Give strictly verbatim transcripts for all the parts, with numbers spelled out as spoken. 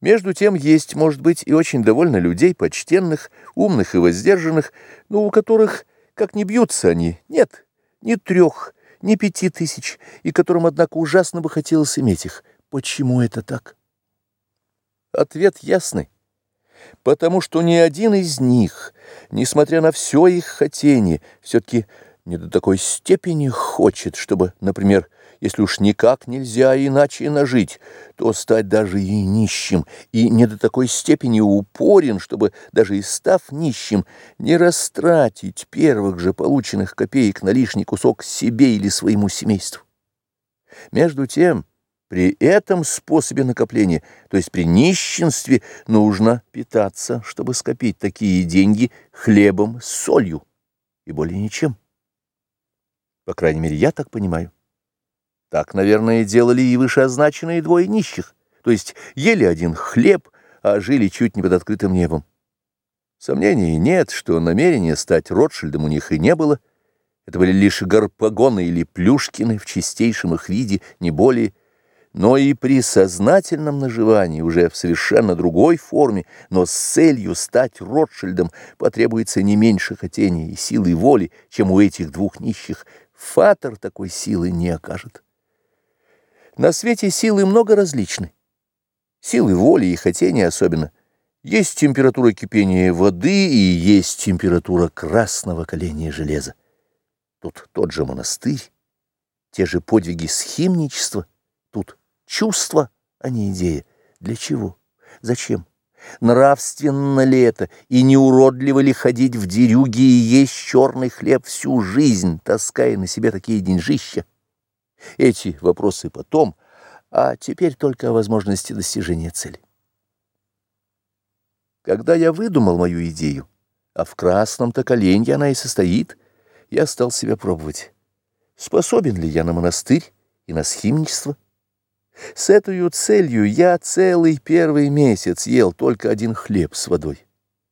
Между тем есть, может быть, и очень довольно людей почтенных, умных и воздержанных, но у которых, как ни бьются они, нет ни трех, ни пяти тысяч, и которым, однако, ужасно бы хотелось иметь их. Почему это так? Ответ ясный. Потому что ни один из них, несмотря на все их хотение, все-таки не до такой степени хочет, чтобы, например, если уж никак нельзя иначе нажить, то стать даже и нищим, и не до такой степени упорен, чтобы, даже и став нищим, не растратить первых же полученных копеек на лишний кусок себе или своему семейству. Между тем, при этом способе накопления, то есть при нищенстве, нужно питаться, чтобы скопить такие деньги хлебом с солью, и более ничем. По крайней мере, я так понимаю. Так, наверное, делали и вышеозначенные двое нищих, то есть ели один хлеб, а жили чуть не под открытым небом. Сомнений нет, что намерения стать Ротшильдом у них и не было. Это были лишь Гарпагоны или Плюшкины в чистейшем их виде, не более. Но и при сознательном наживании, уже в совершенно другой форме, но с целью стать Ротшильдом, потребуется не меньше хотения и силы воли, чем у этих двух нищих. Фатер такой силы не окажет. На свете силы много различны. Силы воли и хотения особенно. Есть температура кипения воды и есть температура красного каления железа. Тут тот же монастырь, те же подвиги схимничества, тут чувство, а не идея. Для чего? Зачем? Нравственно ли это, и не уродливо ли ходить в дерюги и есть черный хлеб всю жизнь, таская на себе такие деньжища? Эти вопросы потом, а теперь только о возможности достижения цели. Когда я выдумал мою идею, а в красном-то колене она и состоит, я стал себя пробовать. Способен ли я на монастырь и на схимничество? С этой целью я целый первый месяц ел только один хлеб с водой.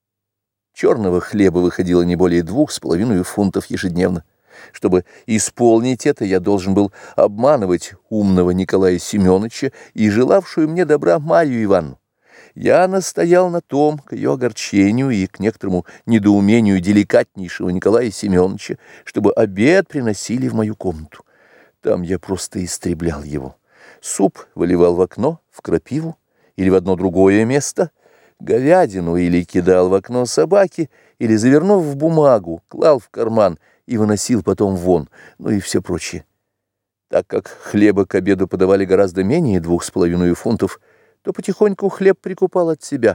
Черного хлеба выходило не более двух с половиной фунтов ежедневно. Чтобы исполнить это, я должен был обманывать умного Николая Семеновича и желавшую мне добра Марью Ивановну. Я настоял на том, к ее огорчению и к некоторому недоумению деликатнейшего Николая Семеновича, чтобы обед приносили в мою комнату. Там я просто истреблял его. Суп выливал в окно, в крапиву или в одно другое место, говядину или кидал в окно собаки, или, завернув в бумагу, клал в карман и выносил потом вон, ну и все прочее. Так как хлеба к обеду подавали гораздо менее двух с половиной фунтов, то потихоньку хлеб прикупал от себя.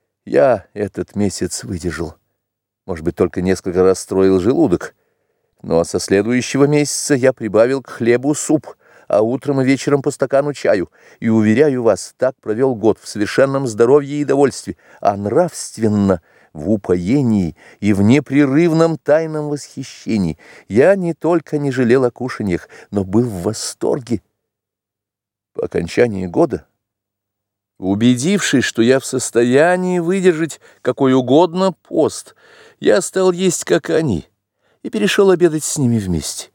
Я этот месяц выдержал. Может быть, только несколько раз строил желудок. Но со следующего месяца я прибавил к хлебу суп, а утром и вечером по стакану чаю. И, уверяю вас, так провел год в совершенном здоровье и довольстве, а нравственно, в упоении и в непрерывном тайном восхищении. Я не только не жалел о кушаньях, но был в восторге. По окончании года, убедившись, что я в состоянии выдержать какой угодно пост, я стал есть, как они, и перешел обедать с ними вместе.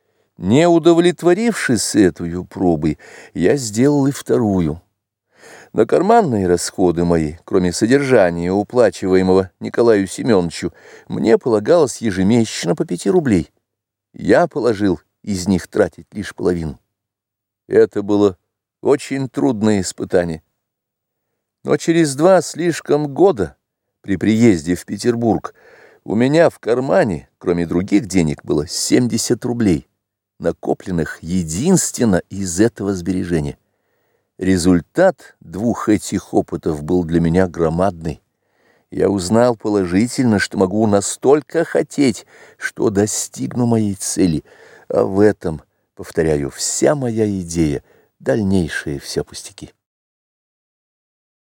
Не удовлетворившись этой пробой, я сделал и вторую. На карманные расходы мои, кроме содержания, уплачиваемого Николаю Семеновичу, мне полагалось ежемесячно по пяти рублей. Я положил из них тратить лишь половину. Это было очень трудное испытание. Но через два слишком года, при приезде в Петербург, у меня в кармане, кроме других денег, было семьдесят рублей, накопленных единственно из этого сбережения. Результат двух этих опытов был для меня громадный. Я узнал положительно, что могу настолько хотеть, что достигну моей цели, а в этом, повторяю, вся моя идея, дальнейшие все пустяки.